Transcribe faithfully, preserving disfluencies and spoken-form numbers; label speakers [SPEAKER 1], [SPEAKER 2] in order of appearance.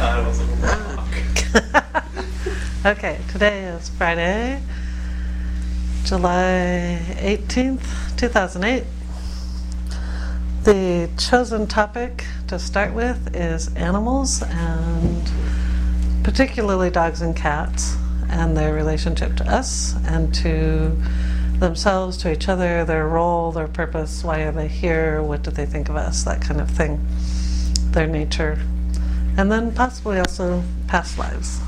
[SPEAKER 1] thought it was like a rock.
[SPEAKER 2] Okay, today is Friday, July eighteenth, two thousand eight. The chosen topic to start with is animals, and particularly dogs and cats, and their relationship to us and to themselves, to each other, their role, their purpose, why are they here, what do they think of us, that kind of thing, their nature, and then possibly also past lives.